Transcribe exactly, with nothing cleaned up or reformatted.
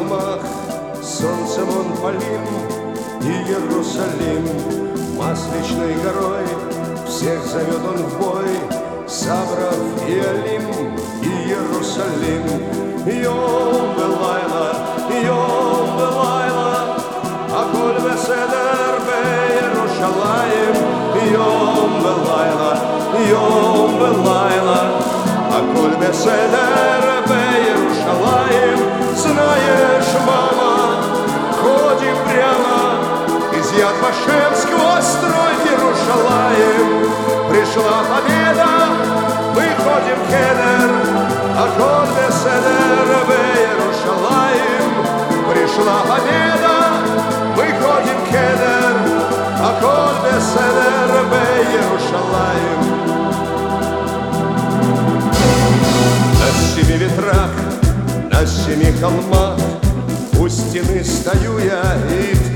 холмах солнцем он полим, и Иерусалим масличной горой всех зовет он в бой. Сабров и Алим, и Иерусалим. Йом Белайла, Йом Белайла, Аколь Беседер Бе-Иерушалаим. Йом Белайла, Йом Белайла, Аколь Беседер Бе-Иерушалаим. Знаешь, мама, ходим прямо из Яд Вашем сквозь строй Иерушалаим. Пришла победа, мы ходим кедер, Аколь Беседер Бе-Иерушалаим. Пришла победа, мы ходим кедер, Аколь Беседер Бе-Иерушалаим. На семи ветрах, на семи холмах у стены стою я, и